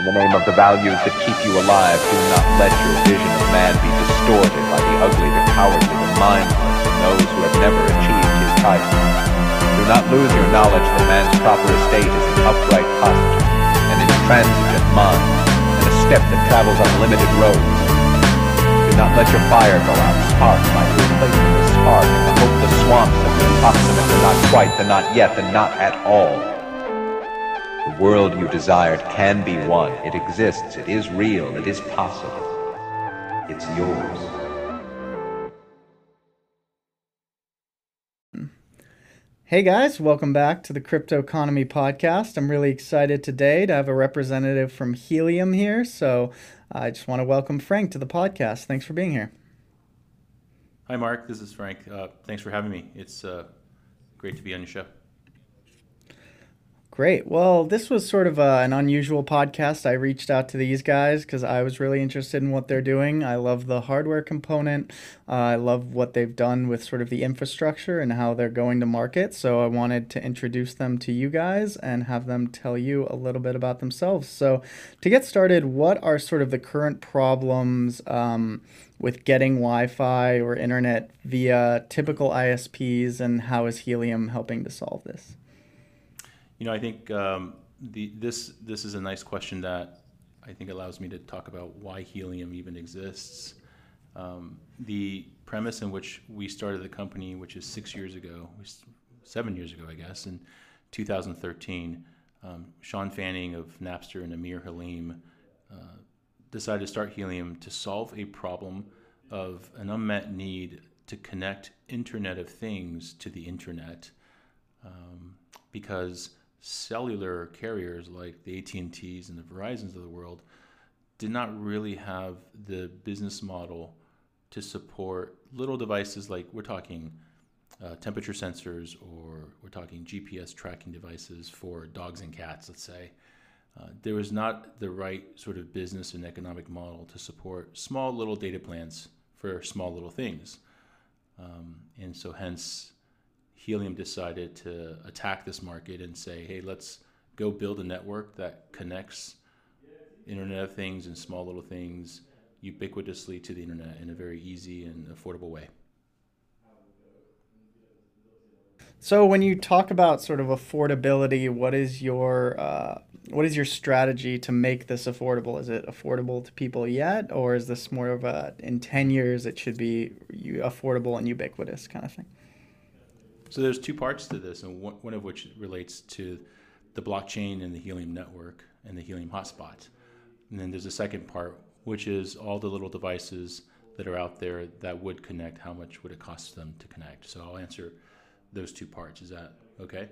the name of the values that keep you alive, do not let your vision of man be distorted by the ugly, the cowardly, the mindless, and those who have never achieved his title. Do not lose your knowledge that man's proper estate is an upright posture, an intransigent mind, and a step that travels on limited roads. Do not let your fire go out. Spark might replace the spark, and the hopeless swamps of the approximate, the not quite, the not yet, the not at all. The world you desired can be won. It exists. It is real. It is possible. It's yours. Hey guys, welcome back to the Crypto Economy Podcast. I'm really excited today to have a representative from Helium here. So I just want to welcome Frank to the podcast. Thanks for being here. Hi, Mark. This is Frank. Thanks for having me. It's great to be on your show. Great. Well, this was sort of an unusual podcast. I reached out to these guys because I was really interested in what they're doing. I love the hardware component. I love what they've done with sort of the infrastructure and how they're going to market. So I wanted to introduce them to you guys and have them tell you a little bit about themselves. So to get started, what are sort of the current problems with getting Wi-Fi or internet via typical ISPs, and how is Helium helping to solve this? You know, I think this is a nice question that I think allows me to talk about why Helium even exists. The premise in which we started the company, which is 7 years ago, I guess, in 2013, Sean Fanning of Napster and Amir Halim decided to start Helium to solve a problem of an unmet need to connect Internet of Things to the Internet, because cellular carriers like the AT&Ts and the Verizons of the world did not really have the business model to support little devices like we're talking temperature sensors, or we're talking GPS tracking devices for dogs and cats, let's say. There was not the right sort of business and economic model to support small little data plans for small little things. And so hence Helium decided to attack this market and say, hey, let's go build a network that connects Internet of Things and small little things ubiquitously to the Internet in a very easy and affordable way. So when you talk about sort of affordability, what is your strategy to make this affordable? Is it affordable to people yet, or is this more of in 10 years it should be affordable and ubiquitous kind of thing? So there's two parts to this, and one of which relates to the blockchain and the Helium network and the Helium hotspot. And then there's a second part, which is all the little devices that are out there that would connect. How much would it cost them to connect? So I'll answer those two parts. Is that okay?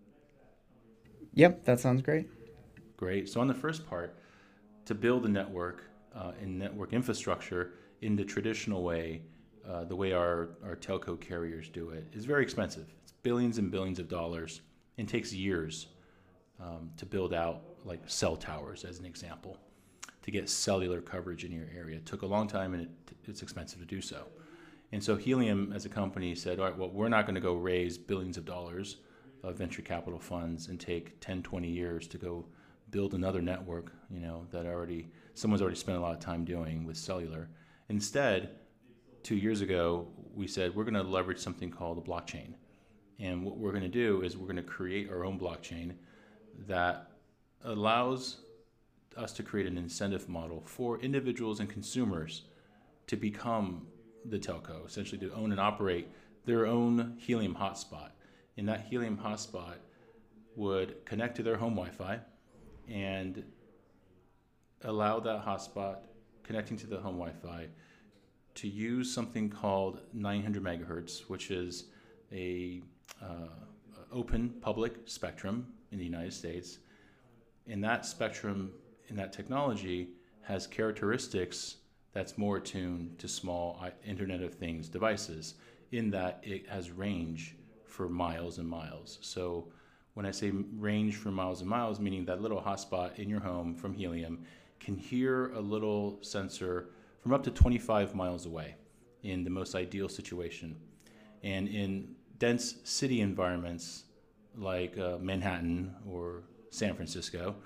Yep, that sounds great. Great. So on the first part, to build a network and network infrastructure in the traditional way, the way our telco carriers do it, is very expensive. It's billions and billions of dollars, and takes years to build out, like cell towers as an example, to get cellular coverage in your area. It took a long time, and it's expensive to do so. And so Helium as a company said, all right, well, we're not going to go raise billions of dollars of venture capital funds and take 10, 20 years to go build another network, that someone's already spent a lot of time doing with cellular. Instead, 2 years ago, we said we're going to leverage something called a blockchain. And what we're going to do is we're going to create our own blockchain that allows us to create an incentive model for individuals and consumers to become the telco, essentially to own and operate their own Helium hotspot. And that Helium hotspot would connect to their home Wi-Fi and allow that hotspot connecting to the home Wi-Fi to use something called 900 megahertz, which is a open public spectrum in the United States. And that spectrum and that technology has characteristics that's more attuned to small Internet of Things devices, in that it has range for miles and miles. So when I say range for miles and miles, meaning that little hotspot in your home from Helium can hear a little sensor from up to 25 miles away in the most ideal situation. And in dense city environments like Manhattan or San Francisco,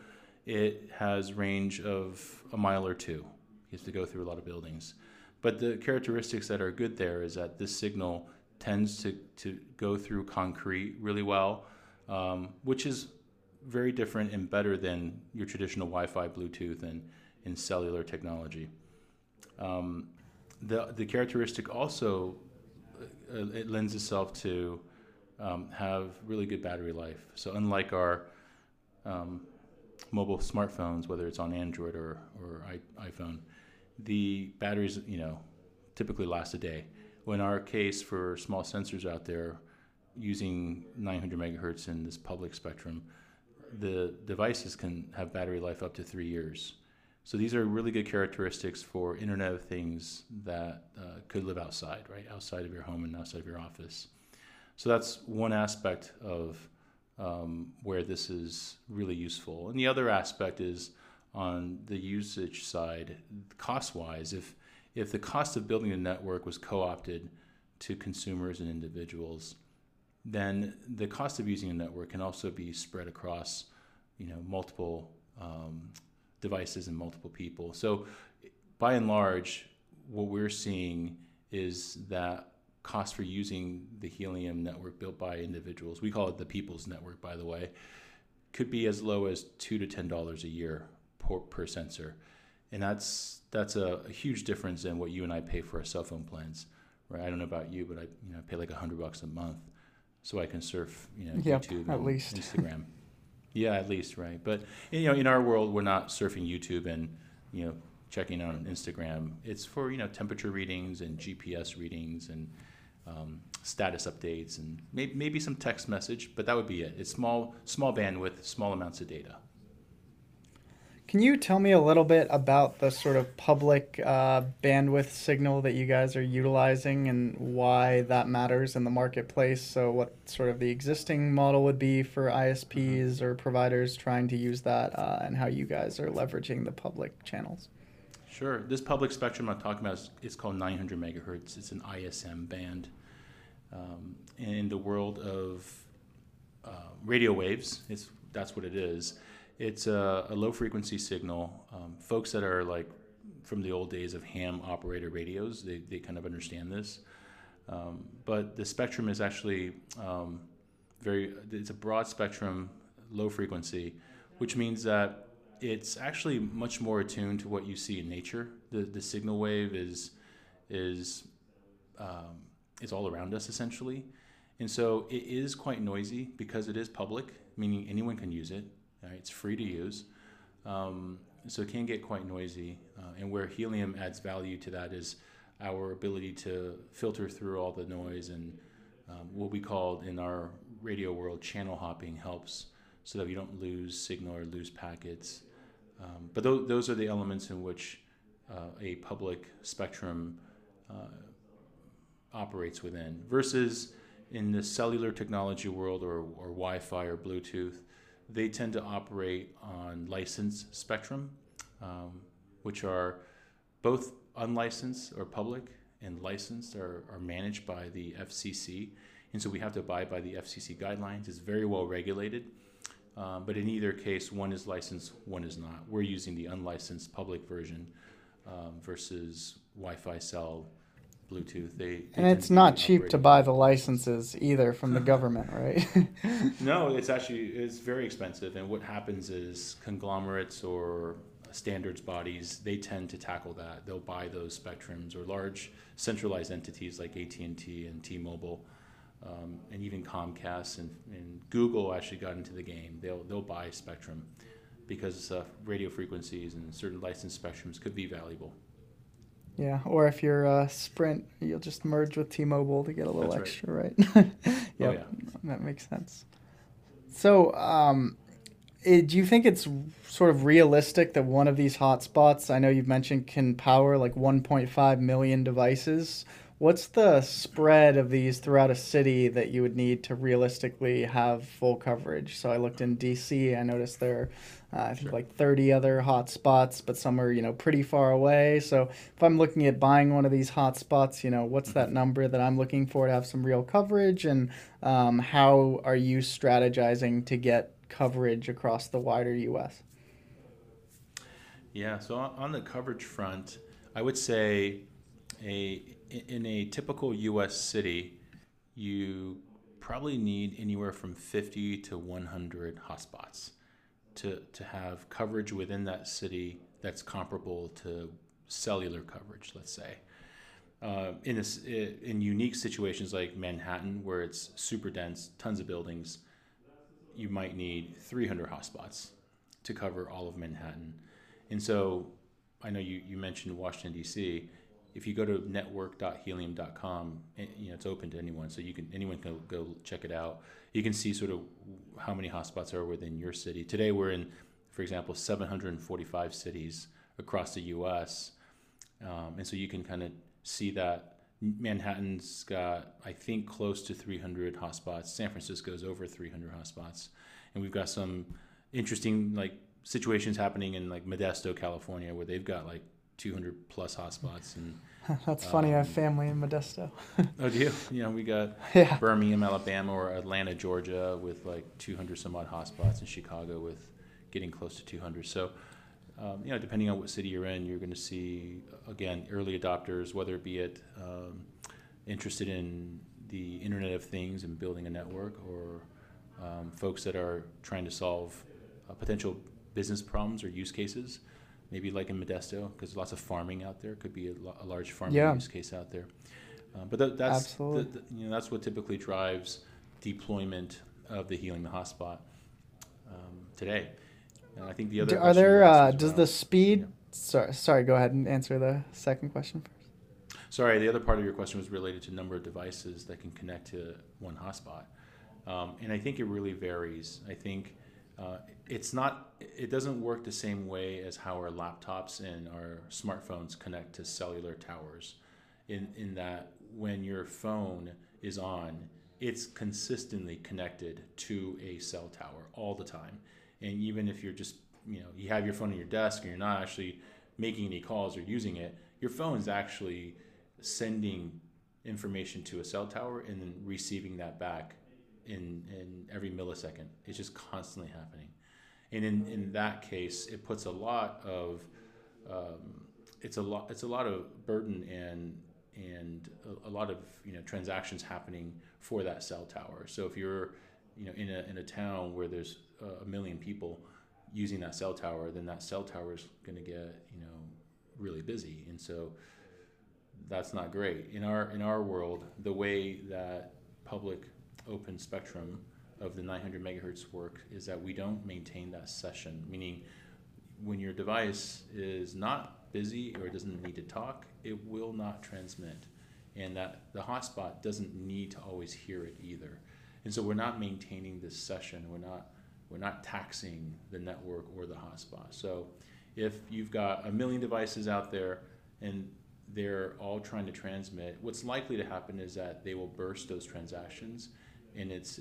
it has range of a mile or two. You have to go through a lot of buildings. But the characteristics that are good there is that this signal tends to go through concrete really well, which is very different and better than your traditional Wi-Fi, Bluetooth, and cellular technology. The characteristic also, it lends itself to have really good battery life. So unlike our mobile smartphones, whether it's on Android or iPhone, the batteries, typically last a day. Well, in our case, for small sensors out there using 900 megahertz in this public spectrum, the devices can have battery life up to 3 years. So these are really good characteristics for Internet of Things that could live outside, right? Outside of your home and outside of your office. So that's one aspect of where this is really useful. And the other aspect is on the usage side, cost-wise. If the cost of building a network was co-opted to consumers and individuals, then the cost of using a network can also be spread across, multiple devices and multiple people. So by and large, what we're seeing is that cost for using the Helium network built by individuals, we call it the People's Network, by the way, could be as low as $2 to $10 a year per sensor. And that's a huge difference in what you and I pay for our cell phone plans, right? I don't know about you, but I pay like $100 a month so I can surf, YouTube and least. Instagram. Yeah, at least, right? But in our world, we're not surfing YouTube and checking on Instagram. It's for temperature readings and GPS readings and status updates and maybe some text message, but that would be it. It's small bandwidth, small amounts of data. Can you tell me a little bit about the sort of public bandwidth signal that you guys are utilizing and why that matters in the marketplace? So what sort of the existing model would be for ISPs or providers trying to use that and how you guys are leveraging the public channels? Sure. This public spectrum I'm talking about is called 900 megahertz. It's an ISM band. In the world of radio waves, that's what it is. It's a low-frequency signal. Folks that are like from the old days of ham operator radios, they kind of understand this. But the spectrum is actually it's a broad spectrum, low frequency, which means that it's actually much more attuned to what you see in nature. The signal wave is all around us, essentially. And so it is quite noisy because it is public, meaning anyone can use it. Right? It's free to use. So it can get quite noisy. And where Helium adds value to that is our ability to filter through all the noise, and what we call in our radio world channel hopping helps so that we don't lose signal or lose packets. But those are the elements in which a public spectrum operates within, versus in the cellular technology world or Wi-Fi or Bluetooth. They tend to operate on licensed spectrum, which are both unlicensed or public, and licensed are managed by the FCC. And so we have to abide by the FCC guidelines. It's very well regulated. But in either case, one is licensed, one is not. We're using the unlicensed public version versus Wi-Fi, cell, Bluetooth. And it's not cheap to buy the licenses either from the government, right? No, it's very expensive. And what happens is conglomerates or standards bodies, they tend to tackle that. They'll buy those spectrums, or large centralized entities like AT&T and T-Mobile, and even Comcast and Google actually got into the game. They'll buy spectrum because radio frequencies and certain licensed spectrums could be valuable. Yeah, or if you're Sprint, you'll just merge with T-Mobile to get a little That's extra, right? Oh, yeah, that makes sense. So, do you think it's sort of realistic that one of these hotspots, I know you've mentioned, can power like 1.5 million devices? What's the spread of these throughout a city that you would need to realistically have full coverage? So I looked in DC, I noticed there are, I think, like 30 other hotspots, but some are, pretty far away. So if I'm looking at buying one of these hotspots, what's that number that I'm looking for to have some real coverage? And how are you strategizing to get coverage across the wider U.S.? Yeah, so on the coverage front, I would say in a typical U.S. city, you probably need anywhere from 50 to 100 hotspots to have coverage within that city that's comparable to cellular coverage, let's say. In unique situations like Manhattan, where it's super dense, tons of buildings, you might need 300 hotspots to cover all of Manhattan. And so I know you mentioned Washington, D.C. If you go to network.helium.com, it's open to anyone, so anyone can go check it out. You can see sort of how many hotspots are within your city. Today we're in, for example, 745 cities across the U.S., and so you can kind of see that Manhattan's got, I think, close to 300 hotspots. San Francisco's over 300 hotspots, and we've got some interesting situations happening in Modesto, California, where they've got 200 plus hotspots. And that's funny. I have family in Modesto. Oh, do you? We got Birmingham, Alabama, or Atlanta, Georgia, with 200 some odd hotspots, and Chicago with getting close to 200. So, depending on what city you're in, you're going to see, again, early adopters, whether it be interested in the Internet of Things and building a network, or folks that are trying to solve potential business problems or use cases. Maybe like in Modesto, because there's lots of farming out there. Could be a large farming use case out there. But that's that's what typically drives deployment of the Helium Hotspot today. And I think the other are there does the speed? Sorry, go ahead and answer the second question first. Sorry, the other part of your question was related to number of devices that can connect to one hotspot, and I think it really varies. I think. It doesn't work the same way as how our laptops and our smartphones connect to cellular towers, in that when your phone is on, it's consistently connected to a cell tower all the time. And even if you're just, you have your phone on your desk and you're not actually making any calls or using it, your phone is actually sending information to a cell tower and then receiving that back in every millisecond. It's just constantly happening. And in that case, it puts a lot of it's a lot of burden and a lot of transactions happening for that cell tower. So if you're in a town where there's a million people using that cell tower, then that cell tower is going to get really busy, and so that's not great. In our world, the way that public open spectrum of the 900 megahertz work is that we don't maintain that session, meaning when your device is not busy or doesn't need to talk, it will not transmit, and that the hotspot doesn't need to always hear it either. And so we're not maintaining this session. We're not taxing the network or the hotspot. So if you've got a million devices out there and they're all trying to transmit, what's likely to happen is that they will burst those transactions, and it's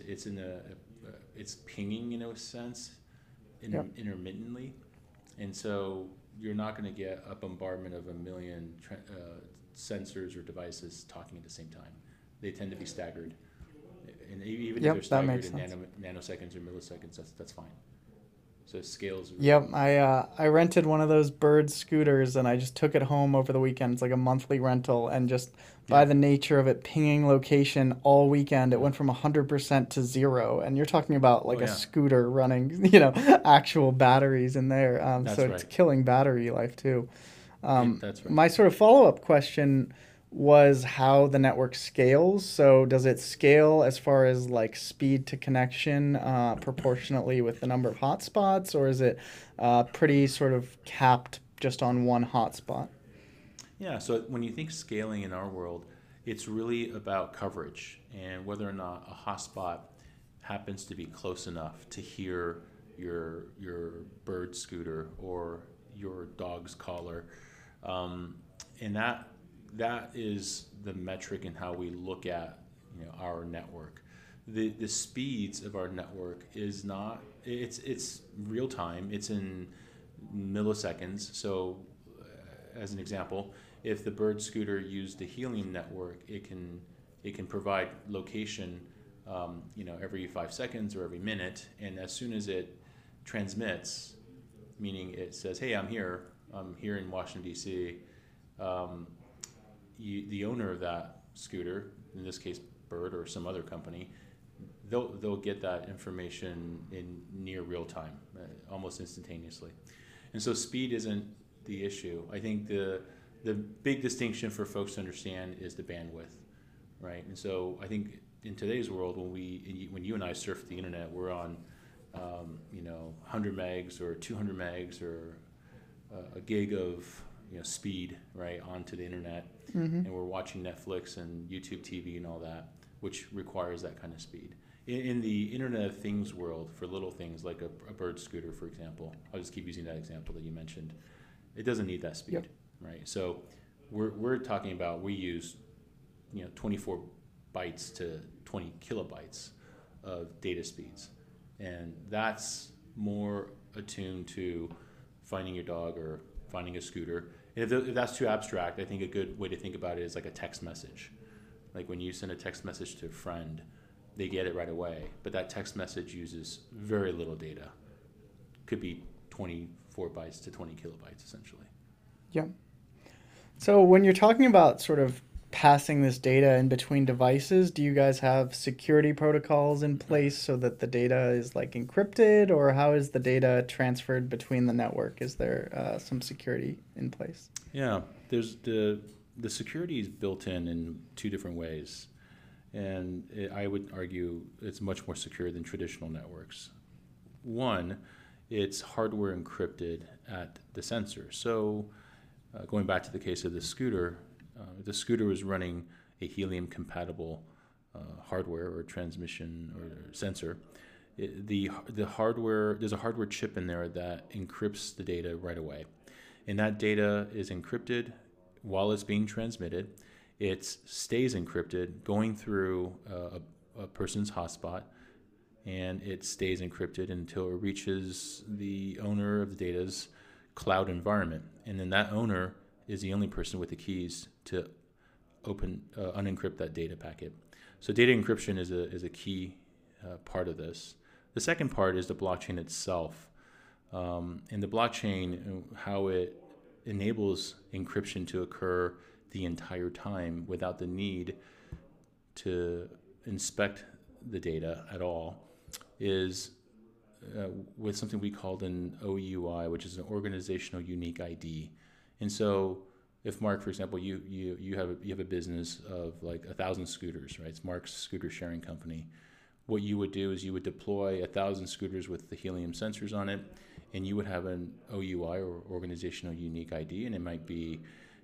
pinging in a sense, intermittently, and so you're not going to get a bombardment of a million sensors or devices talking at the same time. They tend to be staggered, and even if they're staggered in nanoseconds or milliseconds, that's fine. So it scales. Yep, I rented one of those Bird scooters, and I just took it home over the weekend. It's like a monthly rental, and just by the nature of it pinging location all weekend, it went from 100% to 0. And you're talking about a scooter running, actual batteries in there. So it's killing battery life too. That's right. My sort of follow-up question was how the network scales. So does it scale as far as speed to connection proportionately with the number of hotspots, or is it pretty sort of capped just on one hotspot? Yeah, so when you think scaling in our world, it's really about coverage and whether or not a hotspot happens to be close enough to hear your Bird scooter or your dog's collar, and that is the metric in how we look at our network. The speeds of our network is not, it's real time, it's in milliseconds. So as an example, if the Bird scooter used the Helium network, it can provide location every 5 seconds or every minute, and as soon as it transmits, meaning it says, hey, I'm here, here in Washington, D.C., the owner of that scooter, in this case Bird or some other company, they'll get that information in near real time, almost instantaneously. And so speed isn't the issue. I think the big distinction for folks to understand is the bandwidth, right? And so I think in today's world, when you and I surf the internet, we're on 100 megs or 200 megs or a gig of speed, right, onto the internet, and we're watching Netflix and YouTube TV and all that, which requires that kind of speed. In the Internet of Things world, for little things like a Bird scooter, for example, I'll just keep using that example that you mentioned, it doesn't need that speed, right? So we're talking about, we use 24 bytes to 20 kilobytes of data speeds, and that's more attuned to finding your dog or finding a scooter. And if that's too abstract, I think a good way to think about it is like a text message. Like when you send a text message to a friend, they get it right away, but that text message uses very little data. Could be 24 bytes to 20 kilobytes, essentially. Yeah. So when you're talking about sort of passing this data in between devices, do you guys have security protocols in place so that the data is like encrypted, or how is the data transferred between the network? Is there some security in place? Yeah, there's the security is built in two different ways, and I would argue it's much more secure than traditional networks. One, it's hardware encrypted at the sensor. So going back to the case of the scooter was running a helium-compatible hardware or transmission or sensor. The hardware, there's a hardware chip in there that encrypts the data right away, and that data is encrypted while it's being transmitted. It stays encrypted going through a person's hotspot, and it stays encrypted until it reaches the owner of the data's cloud environment, and then that owner is the only person with the keys to unencrypt that data packet. So data encryption is a key part of this. The second part is the blockchain itself, and the blockchain, how it enables encryption to occur the entire time without the need to inspect the data at all, is with something we called an OUI, which is an organizational unique ID. And so if Mark, for example, you have a business of like 1,000 scooters, right? It's Mark's scooter sharing company. What you would do is you would deploy 1,000 scooters with the helium sensors on it, and you would have an OUI, or organizational unique ID, and it might be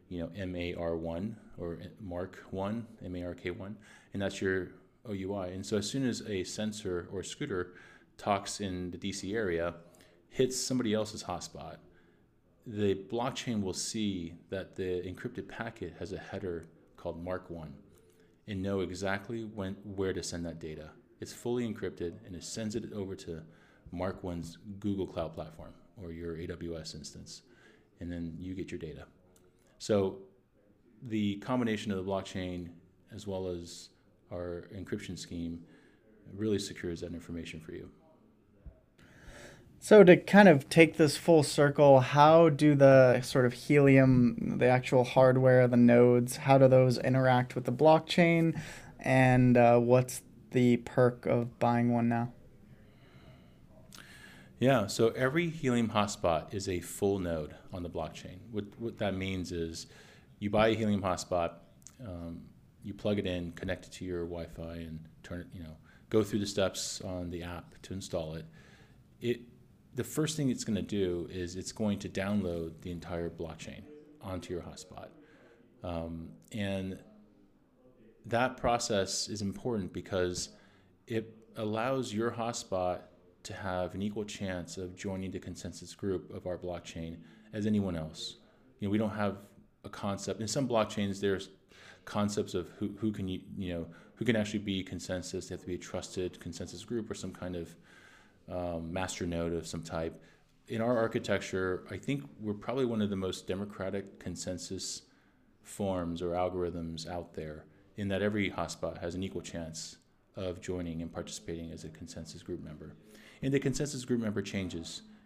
MAR1 or Mark1, MARK1, and that's your OUI. And so as soon as a sensor or scooter talks in the DC area, hits somebody else's hotspot, the blockchain will see that the encrypted packet has a header called Mark1 and know exactly where to send that data. It's fully encrypted, and it sends it over to Mark1's Google Cloud Platform or your AWS instance, and then you get your data. So the combination of the blockchain as well as our encryption scheme really secures that information for you. So to kind of take this full circle, how do the sort of helium, the actual hardware, the nodes, how do those interact with the blockchain, and what's the perk of buying one now? Yeah, so every helium hotspot is a full node on the blockchain. What that means is you buy a helium hotspot, you plug it in, connect it to your Wi-Fi, and turn it, go through the steps on the app to install it. The first thing it's going to do is it's going to download the entire blockchain onto your hotspot. And that process is important because it allows your hotspot to have an equal chance of joining the consensus group of our blockchain as anyone else. We don't have a concept. In some blockchains, there's concepts of who can actually be consensus. They have to be a trusted consensus group or some kind of master node of some type. In our architecture, I think we're probably one of the most democratic consensus forms or algorithms out there, in that every hotspot has an equal chance of joining and participating as a consensus group member. And the consensus group member changes.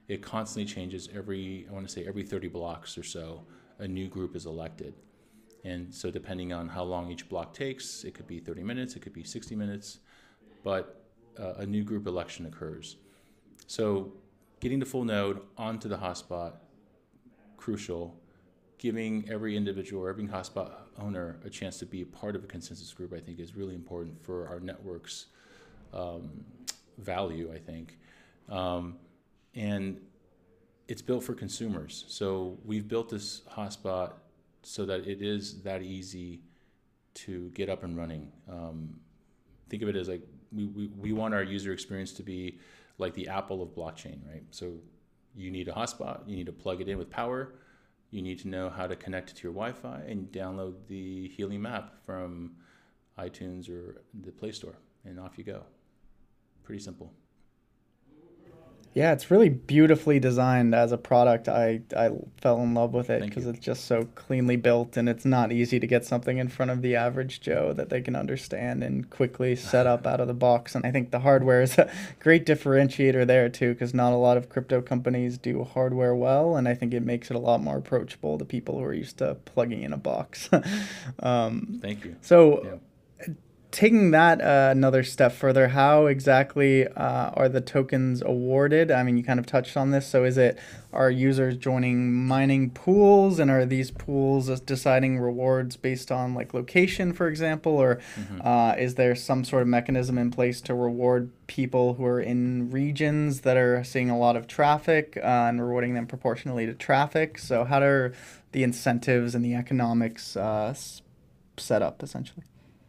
it constantly changes every 30 blocks or so, a new group is elected. And so depending on how long each block takes, it could be 30 minutes, it could be 60 minutes, but a new group election occurs. So getting the full node onto the hotspot, crucial. Giving every individual or every hotspot owner a chance to be a part of a consensus group, I think, is really important for our network's value, I think. And it's built for consumers. So we've built this hotspot so that it is that easy to get up and running. Think of it as like we want our user experience to be like the Apple of blockchain, right? So you need a hotspot, you need to plug it in with power, you need to know how to connect it to your Wi-Fi, and download the Helium app from iTunes or the Play Store, and off you go. Pretty simple. Yeah, it's really beautifully designed as a product. I fell in love with it because it's just so cleanly built, and it's not easy to get something in front of the average Joe that they can understand and quickly set up out of the box. And I think the hardware is a great differentiator there too, because not a lot of crypto companies do hardware well, and I think it makes it a lot more approachable to people who are used to plugging in a box. Thank you. So. Yeah. Taking that another step further, how exactly are the tokens awarded? I mean, you kind of touched on this. So are users joining mining pools, and are these pools deciding rewards based on like location, for example, or is there some sort of mechanism in place to reward people who are in regions that are seeing a lot of traffic and rewarding them proportionally to traffic? So how are the incentives and the economics set up essentially?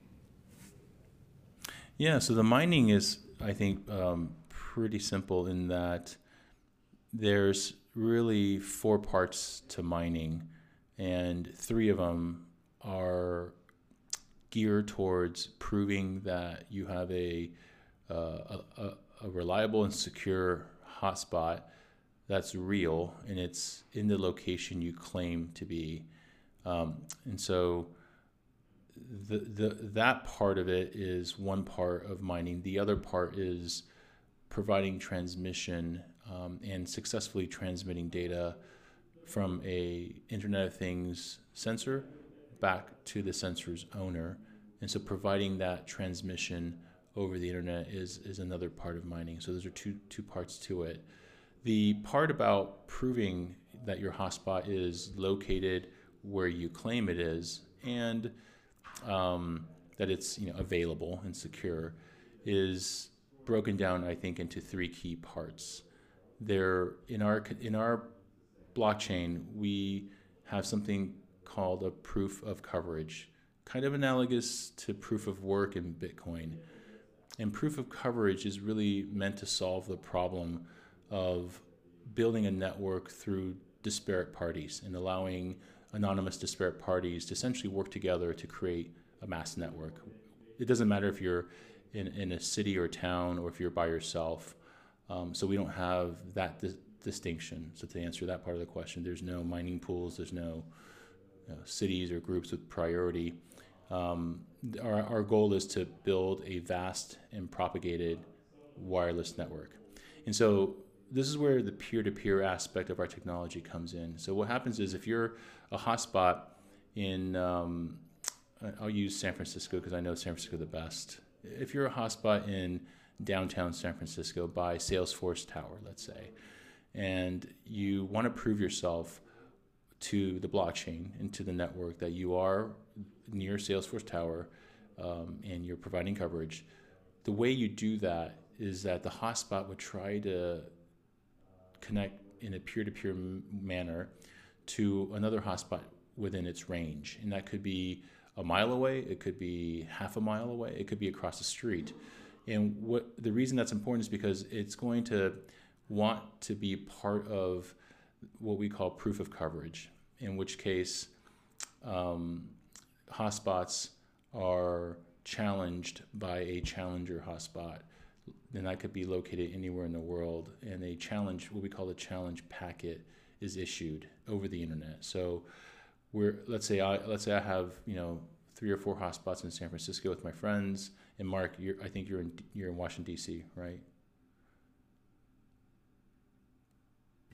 Yeah, so the mining is, I think, pretty simple in that there's really 4 parts to mining, and 3 of them are geared towards proving that you have a reliable and secure hotspot that's real, and it's in the location you claim to be. And so that part of it is one part of mining. The other part is providing transmission and successfully transmitting data from a Internet of Things sensor back to the sensor's owner. And so providing that transmission over the internet is another part of mining. So those are two parts to it. The part about proving that your hotspot is located where you claim it is, and that it's available and secure, is broken down, I think, into 3 key parts. There in our blockchain, we have something called a proof of coverage, kind of analogous to proof of work in Bitcoin. And proof of coverage is really meant to solve the problem of building a network through disparate parties and allowing anonymous disparate parties to essentially work together to create a mass network. It doesn't matter if you're in a city or town or if you're by yourself. So we don't have that distinction. So to answer that part of the question, there's no mining pools, there's no cities or groups with priority. Our goal is to build a vast and propagated wireless network. And so this is where the peer-to-peer aspect of our technology comes in. So what happens is if you're a hotspot in, I'll use San Francisco because I know San Francisco the best. If you're a hotspot in downtown San Francisco by Salesforce Tower, let's say, and you want to prove yourself to the blockchain and to the network that you are near Salesforce Tower and you're providing coverage, the way you do that is that the hotspot would try to connect in a peer-to-peer manner to another hotspot within its range. And that could be a mile away, it could be half a mile away, it could be across the street. And the reason that's important is because it's going to want to be part of what we call proof of coverage, in which case hotspots are challenged by a challenger hotspot. And that could be located anywhere in the world. And a challenge, what we call a challenge packet, is issued over the internet. So let's say I have 3 or 4 hotspots in San Francisco with my friends. And Mark, I think you're in Washington D.C., right?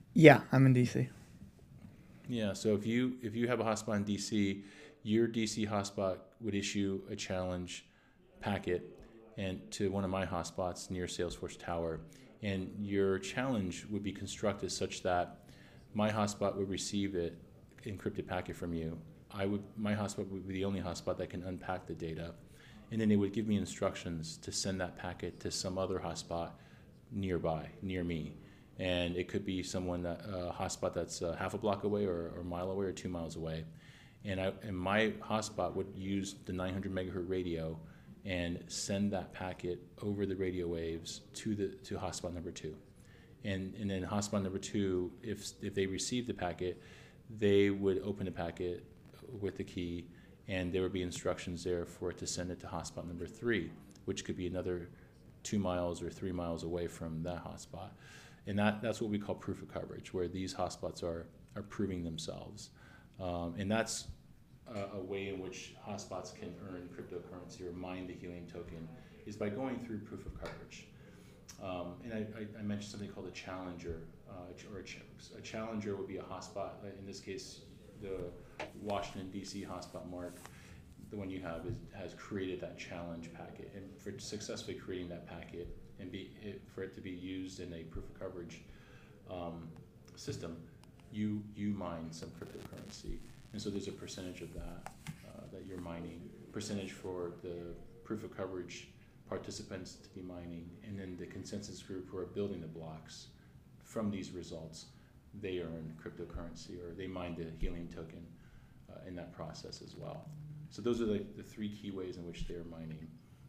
Yeah, I'm in DC. Yeah, so if you have a hotspot in DC, your DC hotspot would issue a challenge packet and to one of my hotspots near Salesforce Tower, and your challenge would be constructed such that my hotspot would receive it encrypted packet from you. My hotspot would be the only hotspot that can unpack the data, and then it would give me instructions to send that packet to some other hotspot nearby, near me. And it could be someone that hotspot that's half a block away or a mile away or 2 miles away. And my hotspot would use the 900 megahertz radio and send that packet over the radio waves to hotspot number two. And then hotspot number two, if they receive the packet, they would open the packet with the key, and there would be instructions there for it to send it to hotspot number three, which could be another 2 miles or 3 miles away from that hotspot. And that's what we call proof of coverage, where these hotspots are proving themselves. And that's a way in which hotspots can earn cryptocurrency or mine the helium token is by going through proof of coverage. And I mentioned something called a challenger, a challenger would be a hotspot. In this case, the Washington D.C. hotspot, Mark, the one you have, has created that challenge packet, and for successfully creating that packet and for it to be used in a proof of coverage system, you mine some cryptocurrency, and so there's a percentage of that that you're mining, percentage for the proof of coverage participants to be mining, and then the consensus group who are building the blocks from these results, they earn cryptocurrency or they mine the helium token in that process as well. So those are the three key ways in which they're mining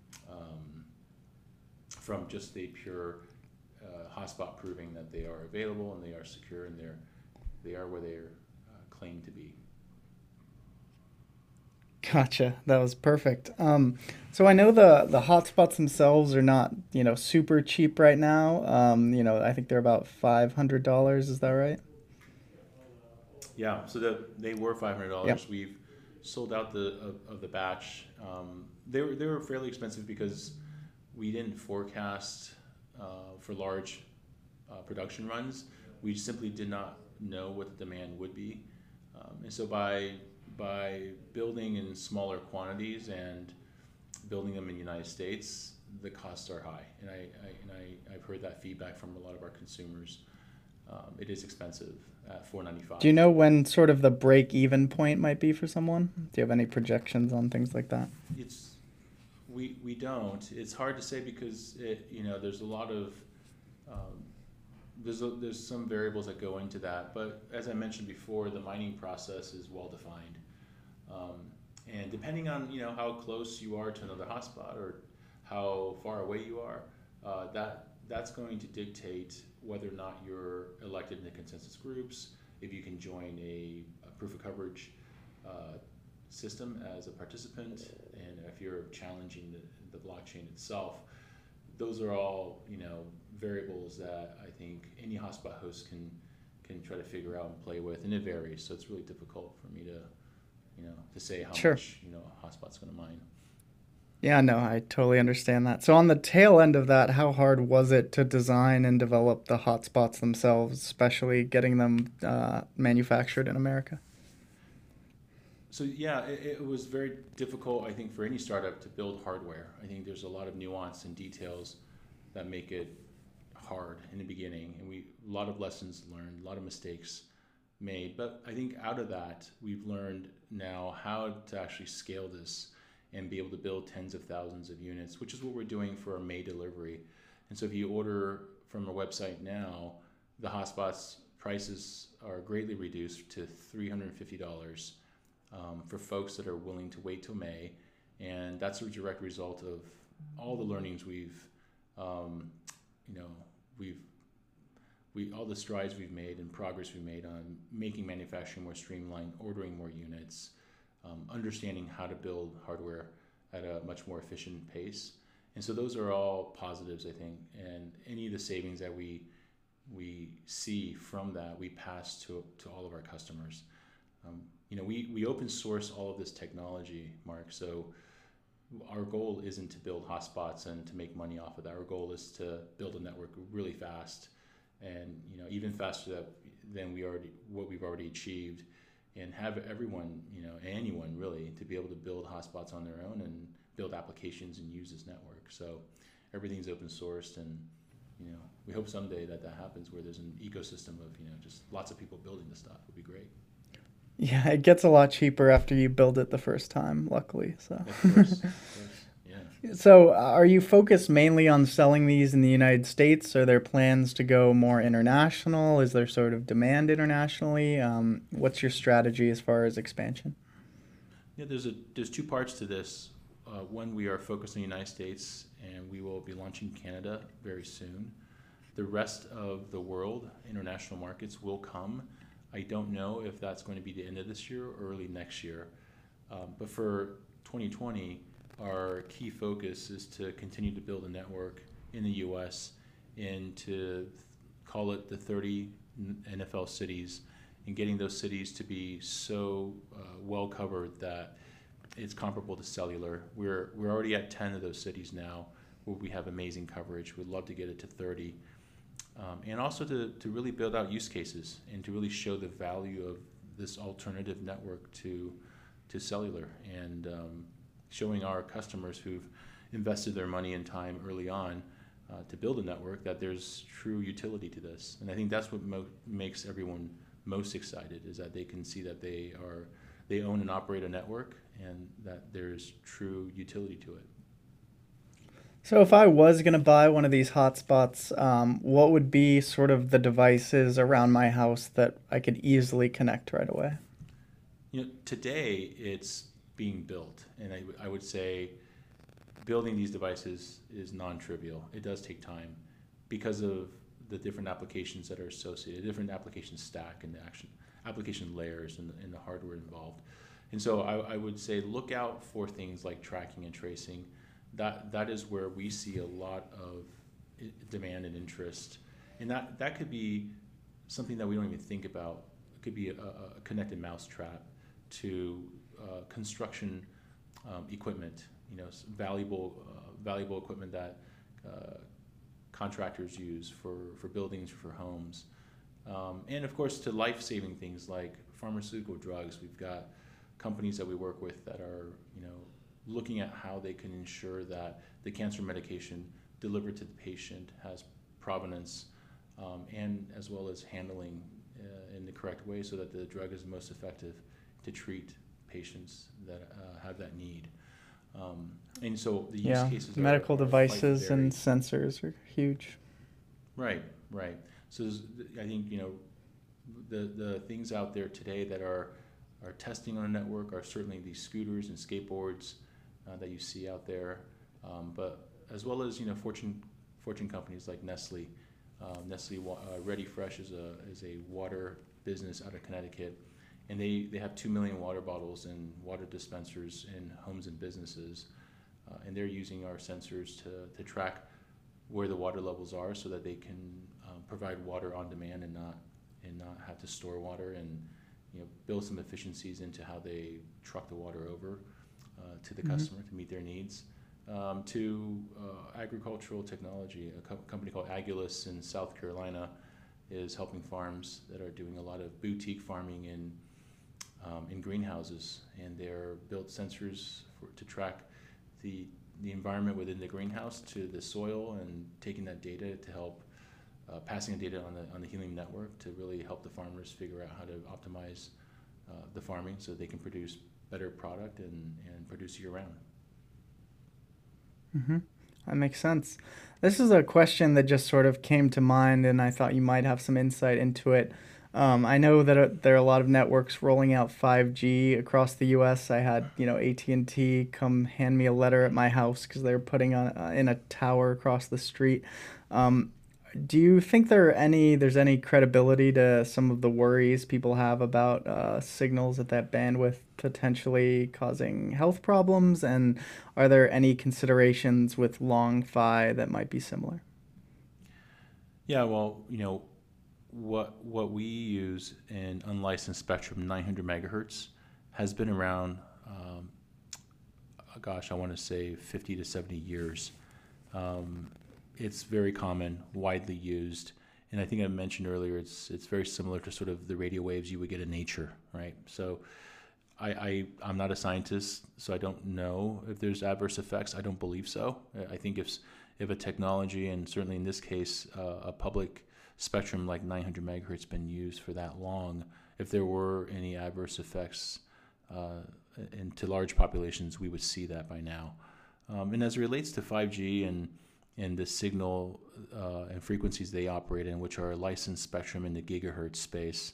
from just a pure hotspot proving that they are available and they are secure and they are where they're claimed to be. Gotcha. That was perfect. So I know the hotspots themselves are not, super cheap right now. I think they're about $500. Is that right? Yeah. So they were $500. Yep. We've sold out of the batch. They were fairly expensive because we didn't forecast for large production runs. We simply did not know what the demand would be, and so by building in smaller quantities and building them in the United States, the costs are high, and I've heard that feedback from a lot of our consumers. It is expensive at $495. Do you know when sort of the break-even point might be for someone? Do you have any projections on things like that? We don't. It's hard to say because there's a lot of there's some variables that go into that. But as I mentioned before, the mining process is well defined, and depending on how close you are to another hotspot or how far away you are, that's going to dictate whether or not you're elected in the consensus groups, if you can join a proof of coverage system as a participant, and if you're challenging the blockchain itself. Those are all variables that I think any hotspot host can try to figure out and play with, and it varies. So it's really difficult for me to say how Sure. much a hotspot's going to mine. Yeah, no, I totally understand that. So on the tail end of that, how hard was it to design and develop the hotspots themselves, especially getting them manufactured in America? So yeah, it was very difficult, I think, for any startup to build hardware. I think there's a lot of nuance and details that make it hard in the beginning, and a lot of lessons learned, a lot of mistakes made. But I think out of that, we've learned now how to actually scale this and be able to build tens of thousands of units, which is what we're doing for our May delivery. And so if you order from our website now, the hotspots prices are greatly reduced to $350 for folks that are willing to wait till May. And that's a direct result of all the learnings all the strides we've made and progress we've made on making manufacturing more streamlined, ordering more units, understanding how to build hardware at a much more efficient pace. And so those are all positives, I think. And any of the savings that we see from that, we pass to all of our customers. We open source all of this technology, Mark. So our goal isn't to build hotspots and to make money off of that. Our goal is to build a network really fast, and even faster than what we've already achieved, and have everyone, anyone really, to be able to build hotspots on their own and build applications and use this network. So everything's open sourced, and we hope someday that happens, where there's an ecosystem of just lots of people building this stuff. Would be great. Yeah, it gets a lot cheaper after you build it the first time, luckily. So. Of course. Yeah. So are you focused mainly on selling these in the United States? Are there plans to go more international? Is there sort of demand internationally? What's your strategy as far as expansion? Yeah, there's two parts to this. One, we are focused on the United States, and we will be launching Canada very soon. The rest of the world, international markets, will come. I don't know if that's going to be the end of this year or early next year. But for 2020, our key focus is to continue to build a network in the U.S. and to call it the 30 NFL cities, and getting those cities to be so well covered that it's comparable to cellular. We're already at 10 of those cities now where we have amazing coverage. We'd love to get it to 30. And also to really build out use cases and to really show the value of this alternative network to cellular, and showing our customers who've invested their money and time early on to build a network that there's true utility to this. And I think that's what makes everyone most excited, is that they can see that they own and operate a network, and that there's true utility to it. So if I was going to buy one of these hotspots, what would be sort of the devices around my house that I could easily connect right away? Today it's being built, and I would say building these devices is non-trivial. It does take time because of the different applications that are associated, different application stack and the application layers and the hardware involved. And so I would say look out for things like tracking and tracing. That is where we see a lot of demand and interest, and that could be something that we don't even think about. It could be a connected mousetrap to construction equipment, valuable equipment that contractors use for buildings, for homes, and of course to life-saving things like pharmaceutical drugs. We've got companies that we work with that are looking at how they can ensure that the cancer medication delivered to the patient has provenance, and as well as handling in the correct way so that the drug is most effective to treat patients that have that need. And so the use cases medical are devices quite and varied. sensors are huge. Right. So I think the things out there today that are testing on a network are certainly these scooters and skateboards that you see out there, but as well as Fortune companies like Nestle. Nestle Ready Fresh is a water business out of Connecticut, and they have 2 million water bottles and water dispensers in homes and businesses, and they're using our sensors to track where the water levels are so that they can provide water on demand and not have to store water, and build some efficiencies into how they truck the water over to the customer to meet their needs. To agricultural technology, a company called Agulus in South Carolina is helping farms that are doing a lot of boutique farming in greenhouses, and they're built sensors to track the environment within the greenhouse to the soil, and taking that data to help passing the data on the Helium network to really help the farmers figure out how to optimize the farming so they can produce better product and produce year-round. Mm-hmm. That makes sense. This is a question that just sort of came to mind, and I thought you might have some insight into it. I know that there are a lot of networks rolling out 5G across the U.S. I had, AT&T come hand me a letter at my house because they were putting in a tower across the street. Do you think there's any credibility to some of the worries people have about signals at that bandwidth potentially causing health problems? And are there any considerations with long PHY that might be similar? Yeah, well, what we use in unlicensed spectrum, 900 megahertz, has been around, I want to say 50 to 70 years. It's very common, widely used, And I think I mentioned earlier, it's very similar to sort of the radio waves you would get in nature, right? So I'm not a scientist, so I don't know if there's adverse effects. I don't believe so. I think if a technology, and certainly in this case, a public spectrum like 900 megahertz been used for that long, if there were any adverse effects into large populations, we would see that by now. And as it relates to 5G and the signal and frequencies they operate in, which are a licensed spectrum in the gigahertz space,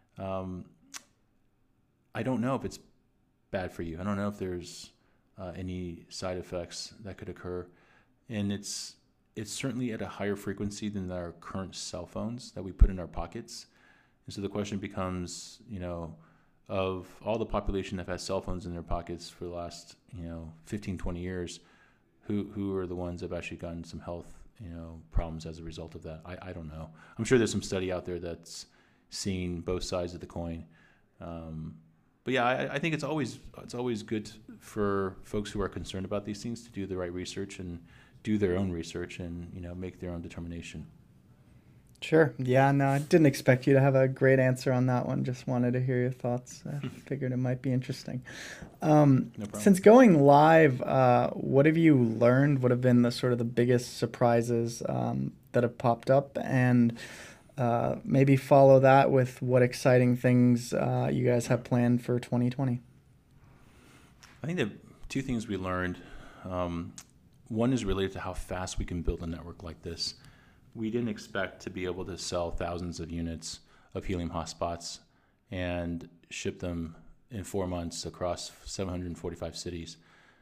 I don't know if it's bad for you. I don't know if there's any side effects that could occur. And it's certainly at a higher frequency than our current cell phones that we put in our pockets. And so the question becomes, of all the population that has cell phones in their pockets for the last, 15, 20 years, who are the ones that have actually gotten some health, problems as a result of that? I don't know. I'm sure there's some study out there that's seen both sides of the coin. But yeah, I think it's always good for folks who are concerned about these things to do the right research and do their own research and make their own determination. Sure. Yeah, no, I didn't expect you to have a great answer on that one. Just wanted to hear your thoughts. I figured it might be interesting. No problem. Since going live, what have you learned? What have been the biggest surprises that have popped up? And maybe follow that with what exciting things you guys have planned for 2020. I think the two things we learned, one is related to how fast we can build a network like this. We didn't expect to be able to sell thousands of units of helium hotspots and ship them in 4 months across 745 cities.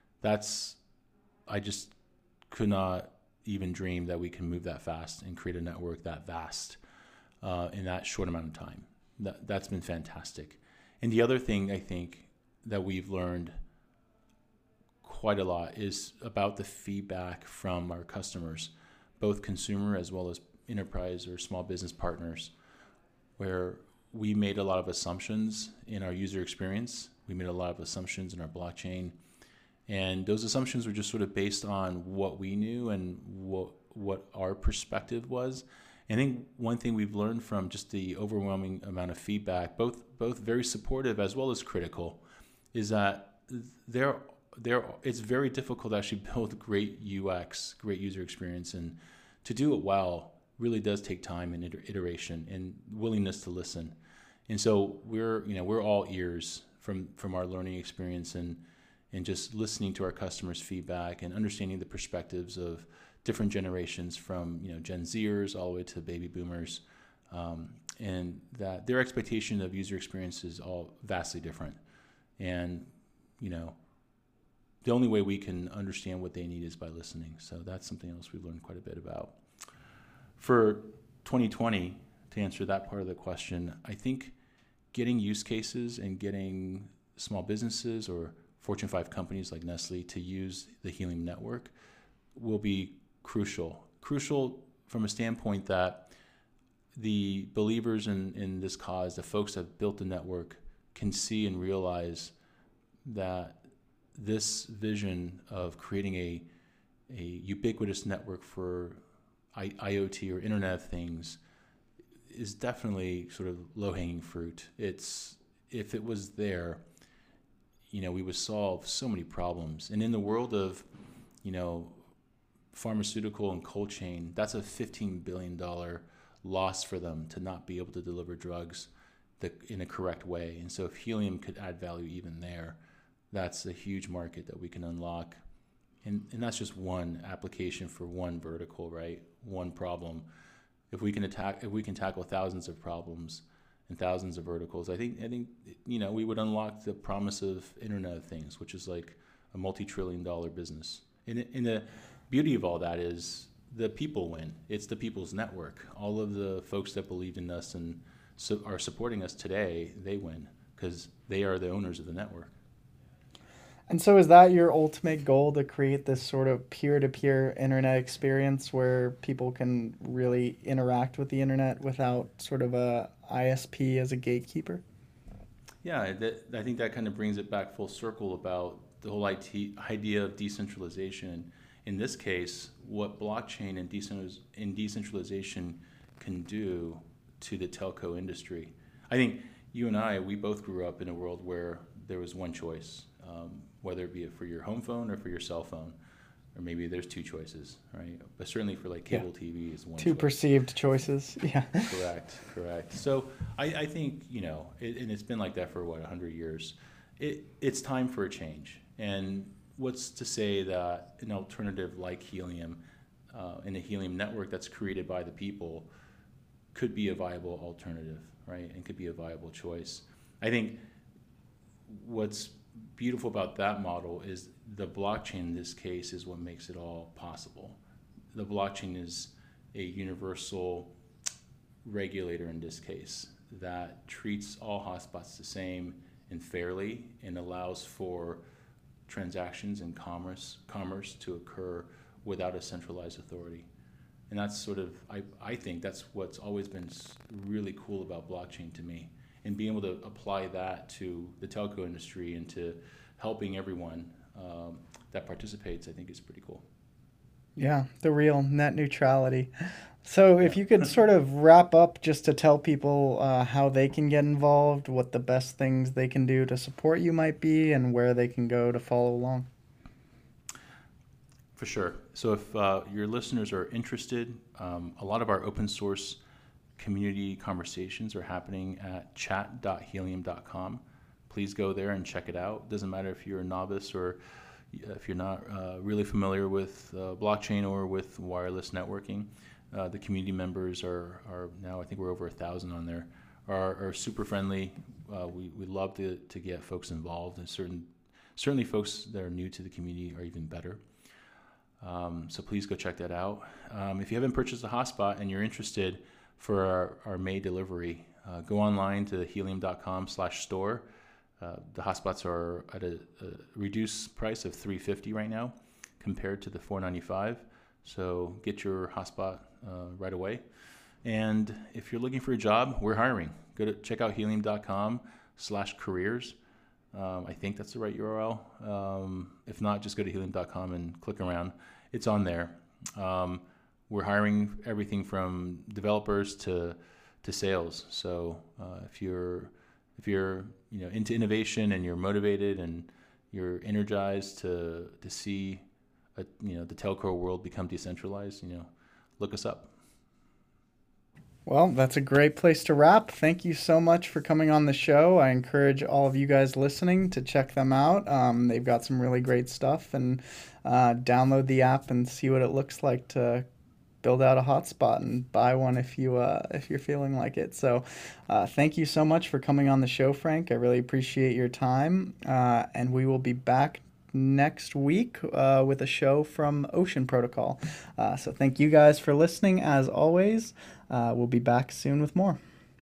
I just could not even dream that we can move that fast and create a network that vast in that short amount of time. That's been fantastic. And the other thing I think that we've learned quite a lot is about the feedback from our customers, both consumer as well as enterprise or small business partners, where we made a lot of assumptions in our user experience. We made a lot of assumptions in our blockchain. And those assumptions were just sort of based on what we knew and what our perspective was. I think one thing we've learned from just the overwhelming amount of feedback, both very supportive as well as critical, is that it's very difficult to actually build great UX, great user experience, and to do it well really does take time and iteration and willingness to listen. And so we're all ears from our learning experience and just listening to our customers' feedback and understanding the perspectives of different generations, from Gen Zers all the way to baby boomers, and that their expectation of user experience is all vastly different. And the only way we can understand what they need is by listening. So that's something else we've learned quite a bit about. For 2020, to answer that part of the question, I think getting use cases and getting small businesses or Fortune 5 companies like Nestle to use the Helium network will be crucial. Crucial from a standpoint that the believers in this cause, the folks that have built the network, can see and realize that this vision of creating a ubiquitous network for IoT or Internet of Things is definitely sort of low-hanging fruit. If it was there, we would solve so many problems. And in the world of, pharmaceutical and cold chain, that's a $15 billion loss for them to not be able to deliver drugs in a correct way. And so if helium could add value even there, that's a huge market that we can unlock. And that's just one application for one vertical, right? One problem. If we can tackle thousands of problems and thousands of verticals, I think we would unlock the promise of Internet of Things, which is like a multi-trillion-dollar business. And the beauty of all that is the people win. It's the people's network. All of the folks that believed in us and are supporting us today, they win because they are the owners of the network. And so is that your ultimate goal, to create this sort of peer-to-peer internet experience where people can really interact with the internet without sort of a ISP as a gatekeeper? Yeah, I think that kind of brings it back full circle about the whole idea of decentralization. In this case, what blockchain and decentralization can do to the telco industry. I think you and I, we both grew up in a world where there was one choice, whether it be for your home phone or for your cell phone, or maybe there's two choices, right? But certainly for like cable TV is one Two choice. perceived choices. Yeah. Correct. So I think, and it's been like that for 100 years. It's time for a change. And what's to say that an alternative like helium, in a helium network that's created by the people, could be a viable alternative, right? And could be a viable choice. I think what's beautiful about that model is the blockchain in this case is what makes it all possible. The blockchain is a universal regulator in this case that treats all hotspots the same and fairly, and allows for transactions and commerce to occur without a centralized authority. And that's sort of, I think that's what's always been really cool about blockchain to me. And being able to apply that to the telco industry and to helping everyone that participates, I think is pretty cool. Yeah, the real net neutrality. So if you could sort of wrap up just to tell people how they can get involved, what the best things they can do to support you might be, and where they can go to follow along. For sure. So if your listeners are interested, a lot of our open source community conversations are happening at chat.helium.com. Please go there and check it out. Doesn't matter if you're a novice or if you're not really familiar with blockchain or with wireless networking. The community members are now, I think we're over 1,000 on there, are super friendly. We love to get folks involved, and certainly folks that are new to the community are even better. So please go check that out. If you haven't purchased a hotspot and you're interested for our May delivery, go online to helium.com/store. The hotspots are at a reduced price of $350 right now compared to the $495. So get your hotspot right away. And if you're looking for a job, we're hiring. Go to check out helium.com/careers. I think that's the right URL. If not, just go to helium.com and click around. It's on there. We're hiring everything from developers to sales. So if you're into innovation and you're motivated and you're energized to see the telco world become decentralized, look us up. Well, that's a great place to wrap. Thank you so much for coming on the show. I encourage all of you guys listening to check them out. They've got some really great stuff, and download the app and see what it looks like to build out a hotspot and buy one if you're feeling like it. So thank you so much for coming on the show, Frank. I really appreciate your time, and we will be back next week with a show from Ocean Protocol. So thank you guys for listening. As always, we'll be back soon with more.